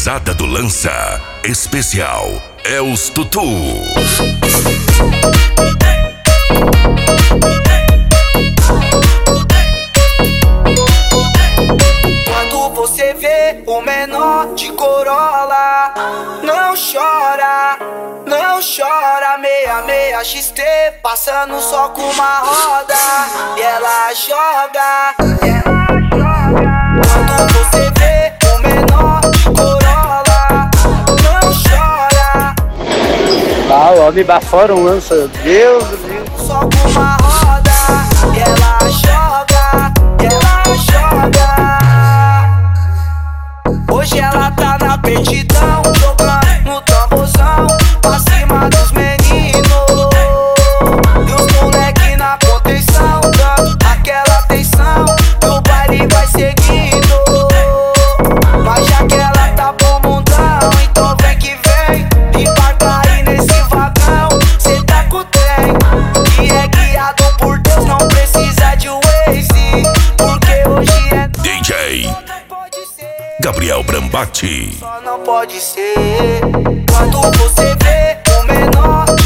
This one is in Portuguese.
gurizada do Lança. Especial Els Tutu. Quando você vê o menor de Corolla, não chora, não chora. 66 XT passando só com uma roda, e ela joga, Quando você vê o menor de Corolla, não chora. Ah, o homem bafora um Lança, Deus. Só com uma roda, e ela joga, Hoje ela tá na petidão, jogando no tamborzão, pra cima dos meninos. E os moleque na contenção, dando aquela atenção, e o baile vai seguindo. Mas já que ela tá pro mundão, então vem que vem, embarca aí nesse vagão. Cê tá com o trem, que é guiado por Deus, não precisa de Waze, porque hoje é DJ Gabriel Brambati. só não pode ser. Quando você vê o menor